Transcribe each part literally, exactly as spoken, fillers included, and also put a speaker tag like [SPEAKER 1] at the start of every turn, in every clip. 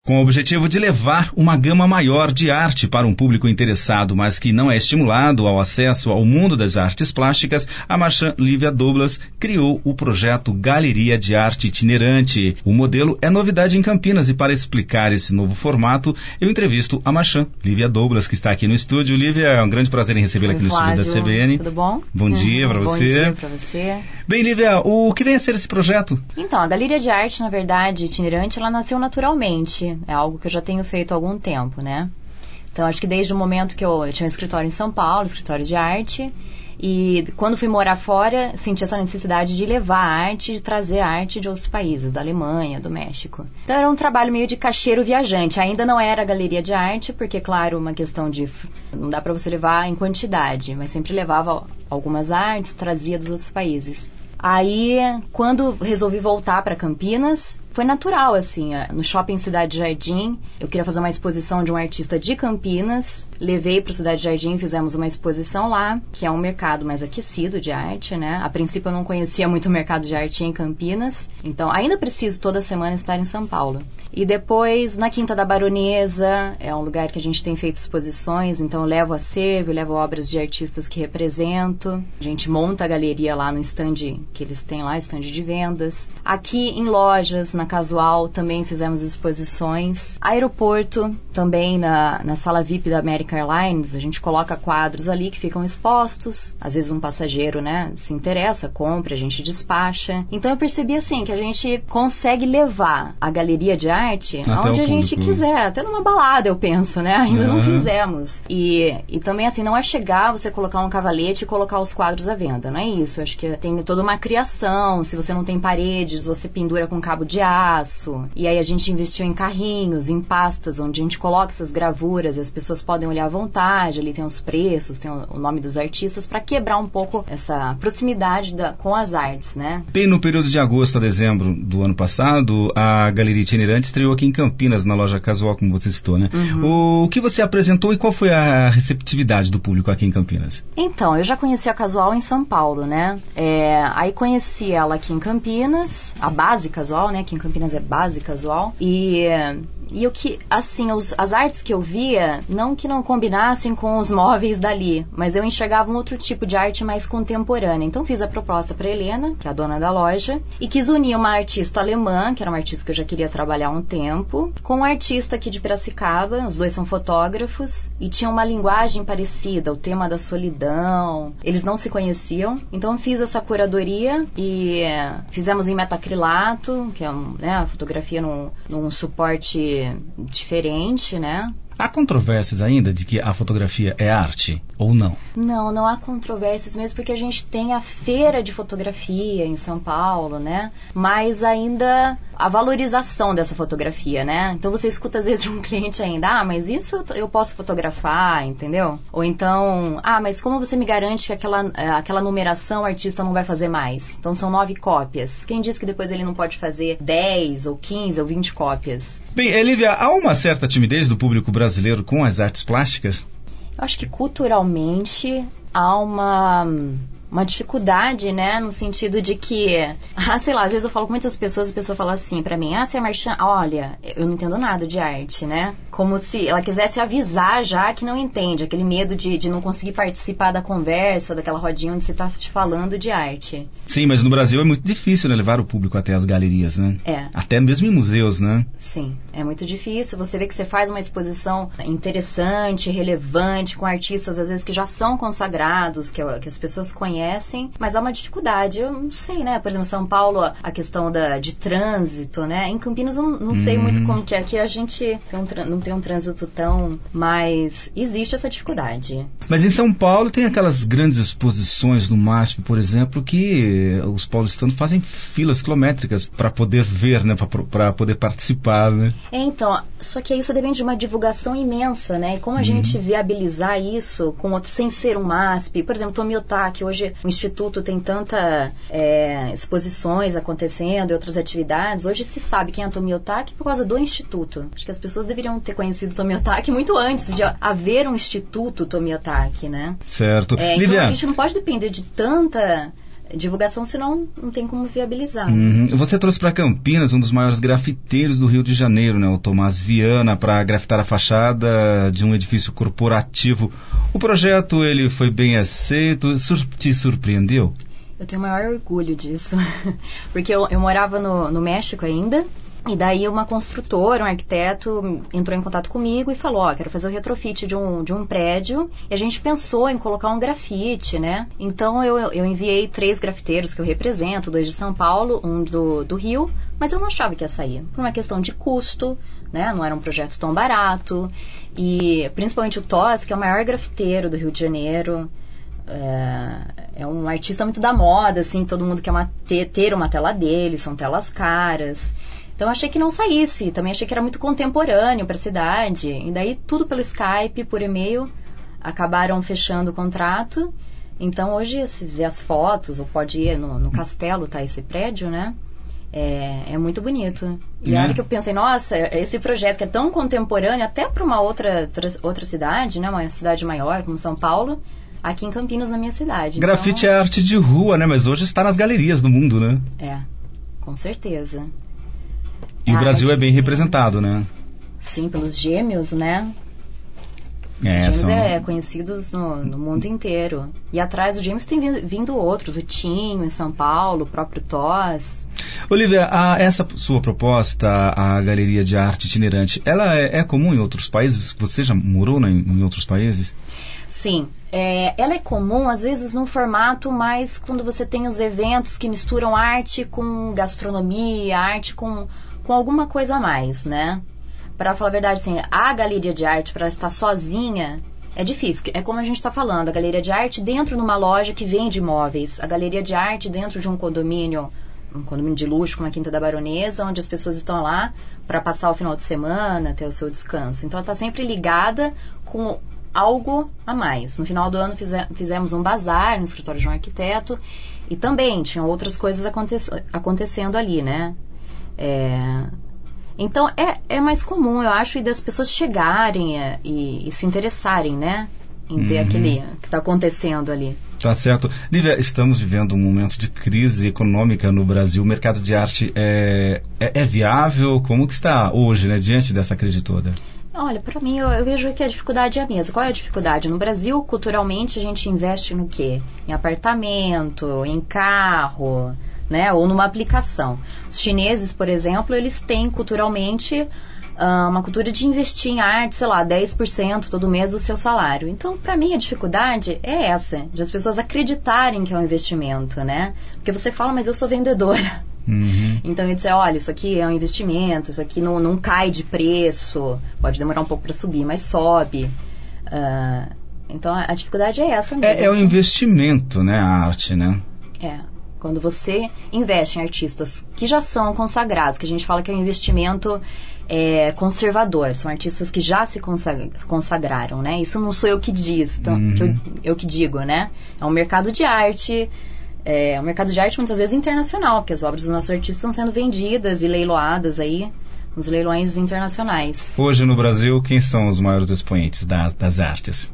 [SPEAKER 1] Com o objetivo de levar uma gama maior de arte para um público interessado, mas que não é estimulado ao acesso ao mundo das artes plásticas, a marchand Lívia Douglas criou o projeto Galeria de Arte Itinerante. O modelo é novidade em Campinas e para explicar esse novo formato, eu entrevisto a marchand Lívia Douglas, que está aqui no estúdio. Lívia, é um grande prazer em recebê-la aqui no estúdio da C B N.
[SPEAKER 2] Tudo bom?
[SPEAKER 1] Bom dia para você.
[SPEAKER 2] Bom dia para você.
[SPEAKER 1] Bem, Lívia, o que vem a ser esse projeto?
[SPEAKER 2] Então, a Galeria de Arte, na verdade, itinerante, ela nasceu naturalmente. É algo que eu já tenho feito há algum tempo, né? Então, acho que desde o momento que eu, eu tinha um escritório em São Paulo, escritório de arte, e quando fui morar fora, senti essa necessidade de levar a arte, de trazer a arte de outros países, da Alemanha, do México. Então, era um trabalho meio de caixeiro viajante. Ainda não era galeria de arte, porque, claro, uma questão de... não dá para você levar em quantidade, mas sempre levava algumas artes, trazia dos outros países. Aí, quando resolvi voltar para Campinas, foi natural, assim, no Shopping Cidade Jardim, eu queria fazer uma exposição de um artista de Campinas, levei para o Cidade Jardim, fizemos uma exposição lá, que é um mercado mais aquecido de arte, né? A princípio eu não conhecia muito o mercado de arte em Campinas, então ainda preciso toda semana estar em São Paulo. E depois, na Quinta da Baronesa, é um lugar que a gente tem feito exposições, então eu levo acervo, levo obras de artistas que represento, a gente monta a galeria lá no stand que eles têm lá, stand de vendas. Aqui em lojas, na Casual, também fizemos exposições. Aeroporto, também na, na sala V I P da American Airlines, a gente coloca quadros ali que ficam expostos. Às vezes um passageiro, né, se interessa, compra, a gente despacha. Então eu percebi assim, que a gente consegue levar a galeria de arte
[SPEAKER 1] até
[SPEAKER 2] aonde a gente quiser, até numa balada, eu penso, né? Ainda uhum. não fizemos. E, e também assim, não é chegar, você colocar um cavalete e colocar os quadros à venda, não é isso. Acho que tem toda uma criação. Se você não tem paredes, você pendura com cabo de aço. E aí a gente investiu em carrinhos, em pastas, onde a gente coloca essas gravuras e as pessoas podem olhar à vontade. Ali tem os preços, tem o, o nome dos artistas, para quebrar um pouco essa proximidade da, com as artes, né?
[SPEAKER 1] Bem, no período de agosto a dezembro do ano passado, a Galeria Itinerante estreou aqui em Campinas, na loja Casual, como você citou, né? Uhum. O que você apresentou e qual foi a receptividade do público aqui em Campinas?
[SPEAKER 2] Então, eu já conheci a Casual em São Paulo, né? É, aí conheci ela aqui em Campinas, a base Casual, né? Aqui em Campinas é base Casual. E... E o que, assim, os, as artes que eu via, não que não combinassem com os móveis dali, mas eu enxergava um outro tipo de arte mais contemporânea. Então fiz a proposta para Helena, que é a dona da loja, e quis unir uma artista alemã, que era uma artista que eu já queria trabalhar há um tempo, com um artista aqui de Piracicaba, os dois são fotógrafos, e tinham uma linguagem parecida, o tema da solidão. Eles não se conheciam, então fiz essa curadoria e fizemos em metacrilato, que é um, né, a fotografia num, num suporte diferente, né?
[SPEAKER 1] Há controvérsias ainda de que a fotografia é arte ou não?
[SPEAKER 2] Não, não há controvérsias mesmo, porque a gente tem a feira de fotografia em São Paulo, né? Mas ainda a valorização dessa fotografia, né? Então você escuta às vezes um cliente ainda, ah, mas isso eu posso fotografar, entendeu? Ou então, ah, mas como você me garante que aquela, aquela numeração o artista não vai fazer mais? Então são nove cópias. Quem diz que depois ele não pode fazer dez ou quinze ou vinte cópias?
[SPEAKER 1] Bem, Lívia, há uma certa timidez do público brasileiro com as artes plásticas?
[SPEAKER 2] Eu acho que culturalmente há uma... uma dificuldade, né, no sentido de que, ah, sei lá, às vezes eu falo com muitas pessoas e a pessoa fala assim pra mim, ah, você é marchand? Olha, eu não entendo nada de arte, né? Como se ela quisesse avisar já que não entende, aquele medo de, de não conseguir participar da conversa, daquela rodinha onde você tá te falando de arte.
[SPEAKER 1] Sim, mas no Brasil é muito difícil, né, levar o público até as galerias, né?
[SPEAKER 2] É.
[SPEAKER 1] Até mesmo em museus, né?
[SPEAKER 2] Sim, é muito difícil. Você vê que você faz uma exposição interessante, relevante, com artistas, às vezes, que já são consagrados, que, que as pessoas conhecem, mas há uma dificuldade. Eu não sei, né? Por exemplo, São Paulo, a questão da, de trânsito, né? Em Campinas eu não, não sei hum. muito como que é. Aqui a gente tem um, não tem um trânsito tão... Mas existe essa dificuldade.
[SPEAKER 1] Mas em São Paulo tem aquelas grandes exposições no MASP, por exemplo, que os paulistanos fazem filas quilométricas para poder ver, né? Para poder participar, né?
[SPEAKER 2] É, então, só que isso depende de uma divulgação imensa, né? E como a hum. gente viabilizar isso com outro, sem ser um MASP? Por exemplo, Tomiotaki, hoje o Instituto tem tanta é, exposições acontecendo e outras atividades. Hoje se sabe quem é Tomiotaki por causa do Instituto. Acho que as pessoas deveriam ter conhecido Tomiotaki muito antes de haver um Instituto Tomiotaki, né?
[SPEAKER 1] Certo.
[SPEAKER 2] É, então
[SPEAKER 1] Lívia,
[SPEAKER 2] a gente não pode depender de tanta... divulgação, senão não tem como viabilizar.
[SPEAKER 1] Uhum. Você trouxe para Campinas um dos maiores grafiteiros do Rio de Janeiro, né, o Tomás Viana, para grafitar a fachada de um edifício corporativo. O projeto ele foi bem aceito, sur- te surpreendeu?
[SPEAKER 2] Eu tenho o maior orgulho disso, porque eu, eu morava no, no México ainda, e daí uma construtora, um arquiteto, entrou em contato comigo e falou, ó, quero fazer o retrofit de um, de um prédio, e a gente pensou em colocar um grafite, né? Então eu, eu enviei três grafiteiros que eu represento, dois de São Paulo, um do, do Rio, mas eu não achava que ia sair, por uma questão de custo, né? Não era um projeto tão barato, e principalmente o Tos, que é o maior grafiteiro do Rio de Janeiro, É, é um artista muito da moda, assim, todo mundo quer uma, ter, ter uma tela dele, são telas caras. Então eu achei que não saísse, também achei que era muito contemporâneo para a cidade. E daí tudo pelo Skype, por e-mail, acabaram fechando o contrato. Então hoje, se vê as fotos, ou pode ir no, no castelo, tá, esse prédio, né? É, é muito bonito. E a hora que eu pensei, nossa, esse projeto que é tão contemporâneo, até para uma outra, outra cidade, né? Uma cidade maior, como São Paulo, aqui em Campinas, na minha cidade.
[SPEAKER 1] Grafite
[SPEAKER 2] então,
[SPEAKER 1] é arte de rua, né? Mas hoje está nas galerias do mundo, né?
[SPEAKER 2] É, com certeza.
[SPEAKER 1] E
[SPEAKER 2] a
[SPEAKER 1] o Brasil
[SPEAKER 2] arte...
[SPEAKER 1] é bem representado, né?
[SPEAKER 2] Sim, pelos gêmeos, né?
[SPEAKER 1] É,
[SPEAKER 2] Os gêmeos
[SPEAKER 1] são...
[SPEAKER 2] é conhecidos no, no mundo inteiro. E atrás dos gêmeos tem vindo, vindo outros, o Tinho em São Paulo, o próprio Tos.
[SPEAKER 1] Olivia, a, essa sua proposta, a Galeria de Arte Itinerante, ela é, é comum em outros países? Você já morou na, em outros países?
[SPEAKER 2] Sim, é, ela é comum às vezes num formato mais quando você tem os eventos que misturam arte com gastronomia, arte com, com alguma coisa a mais, né? Para falar a verdade, assim, a galeria de arte para estar sozinha é difícil. É como a gente está falando, a galeria de arte dentro de uma loja que vende imóveis, a galeria de arte dentro de um condomínio, um condomínio de luxo como a Quinta da Baronesa, onde as pessoas estão lá para passar o final de semana, ter o seu descanso. Então ela está sempre ligada com algo a mais. No final do ano fize- fizemos um bazar no escritório de um arquiteto e também tinham outras coisas aconte- acontecendo ali, né? É... Então é, é mais comum, eu acho, e das pessoas chegarem é, e, e se interessarem, né? Em ver
[SPEAKER 1] Uhum.
[SPEAKER 2] aquele que está acontecendo ali.
[SPEAKER 1] Tá certo. Lívia, estamos vivendo um momento de crise econômica no Brasil. O mercado de arte é, é, é viável? Como que está hoje, né, diante dessa crise toda?
[SPEAKER 2] Olha, para mim, eu, eu vejo que a dificuldade é a mesma. Qual é a dificuldade? No Brasil, culturalmente, a gente investe no quê? Em apartamento, em carro, né? Ou numa aplicação. Os chineses, por exemplo, eles têm culturalmente uh, uma cultura de investir em arte, sei lá, dez por cento todo mês do seu salário. Então, para mim, a dificuldade é essa, de as pessoas acreditarem que é um investimento, né? Porque você fala, mas eu sou vendedora.
[SPEAKER 1] Uhum.
[SPEAKER 2] Então eu disse, olha, isso aqui é um investimento, isso aqui não, não cai de preço, pode demorar um pouco para subir, mas sobe. Uh, então a, a dificuldade é essa mesmo.
[SPEAKER 1] É, é um investimento, né, a arte, né?
[SPEAKER 2] É, quando você investe em artistas que já são consagrados, que a gente fala que é um investimento é, conservador, são artistas que já se consagra, consagraram, né? Isso não sou eu que diz, então,
[SPEAKER 1] uhum.
[SPEAKER 2] que eu, eu que digo, né? É um mercado de arte. É um mercado de arte muitas vezes internacional, porque as obras dos nossos artistas estão sendo vendidas e leiloadas aí nos leilões internacionais.
[SPEAKER 1] Hoje no Brasil, quem são os maiores expoentes da, das artes?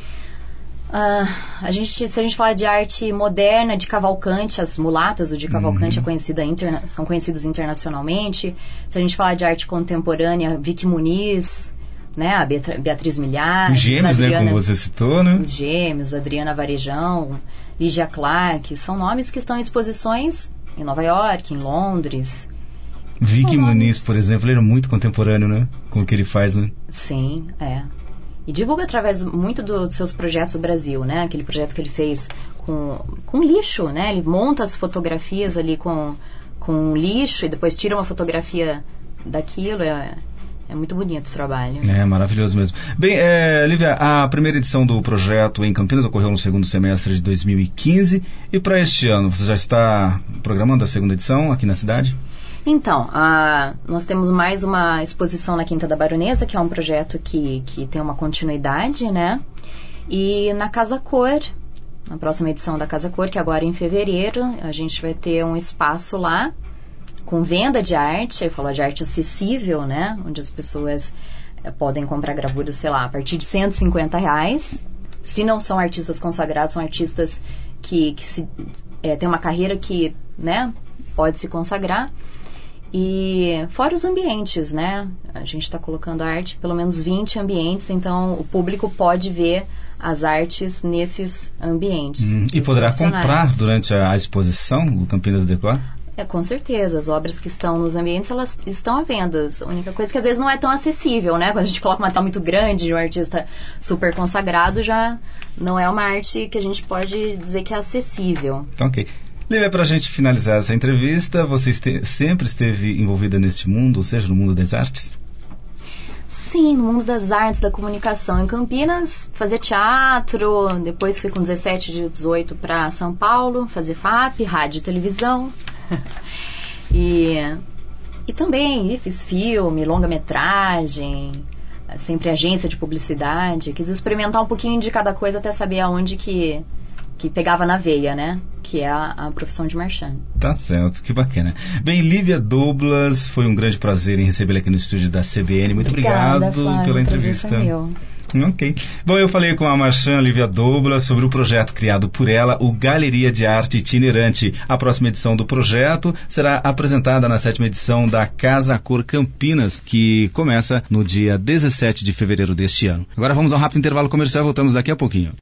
[SPEAKER 2] Uh, a gente, se a gente falar de arte moderna, de Cavalcante, as mulatas do de Cavalcante uhum. é conhecida interna, são conhecidas internacionalmente. Se a gente falar de arte contemporânea, Vicky Muniz, né, a Beatriz Milhares,
[SPEAKER 1] os gêmeos,
[SPEAKER 2] Adriana,
[SPEAKER 1] né, como você citou, né?
[SPEAKER 2] Os gêmeos, Adriana Varejão, Lígia Clark, são nomes que estão em exposições em Nova York, em Londres.
[SPEAKER 1] Vicky Muniz, por exemplo, ele era muito contemporâneo, né? Com o que ele faz, né?
[SPEAKER 2] Sim, é. E divulga através muito do, dos seus projetos do Brasil, né? Aquele projeto que ele fez com, com lixo, né? Ele monta as fotografias ali com, com lixo e depois tira uma fotografia daquilo. É, é muito bonito o trabalho.
[SPEAKER 1] É, maravilhoso mesmo. Bem, é, Lívia, a primeira edição do projeto em Campinas ocorreu no segundo semestre de dois mil e quinze. E para este ano, você já está programando a segunda edição aqui na cidade?
[SPEAKER 2] Então, a, nós temos mais uma exposição na Quinta da Baronesa, que é um projeto que, que tem uma continuidade, né? E na Casa Cor, na próxima edição da Casa Cor, que agora é em fevereiro, a gente vai ter um espaço lá com venda de arte, eu falo de arte acessível, né? Onde as pessoas é, podem comprar gravuras, sei lá, a partir de cento e cinquenta reais. Se não são artistas consagrados, são artistas que, que se é, tem uma carreira que, né, pode se consagrar. E fora os ambientes, né? A gente está colocando a arte em pelo menos vinte ambientes, então o público pode ver as artes nesses ambientes.
[SPEAKER 1] Hum, e poderá comprar durante a exposição do Campinas Decor?
[SPEAKER 2] É, com certeza. As obras que estão nos ambientes, elas estão à venda. A única coisa é que às vezes não é tão acessível, né? Quando a gente coloca uma tal muito grande de um artista super consagrado, já não é uma arte que a gente pode dizer que é acessível.
[SPEAKER 1] Então, ok. Lívia, para a gente finalizar essa entrevista, você este- sempre esteve envolvida neste mundo, ou seja, no mundo das artes?
[SPEAKER 2] Sim, no mundo das artes, da comunicação. Em Campinas, fazia teatro, depois fui com dezessete, dezoito para São Paulo, fazer F A P, rádio e televisão. e, e também fiz filme, longa-metragem, sempre agência de publicidade. Quis experimentar um pouquinho de cada coisa até saber aonde que, que pegava na veia, né? Que é a, a profissão de marchand.
[SPEAKER 1] Tá certo, que bacana. Bem, Lívia Douglas, foi um grande prazer em recebê-la aqui no estúdio da C B N. Muito
[SPEAKER 2] Obrigada,
[SPEAKER 1] obrigado
[SPEAKER 2] Flávio,
[SPEAKER 1] pela
[SPEAKER 2] o
[SPEAKER 1] entrevista.
[SPEAKER 2] prazer foi meu.
[SPEAKER 1] Ok. Bom, eu falei com a marchand Lívia Douglas sobre o projeto criado por ela, o Galeria de Arte Itinerante. A próxima edição do projeto será apresentada na sétima edição da Casa Cor Campinas, que começa no dia dezessete de fevereiro deste ano. Agora vamos a um rápido intervalo comercial, voltamos daqui a pouquinho.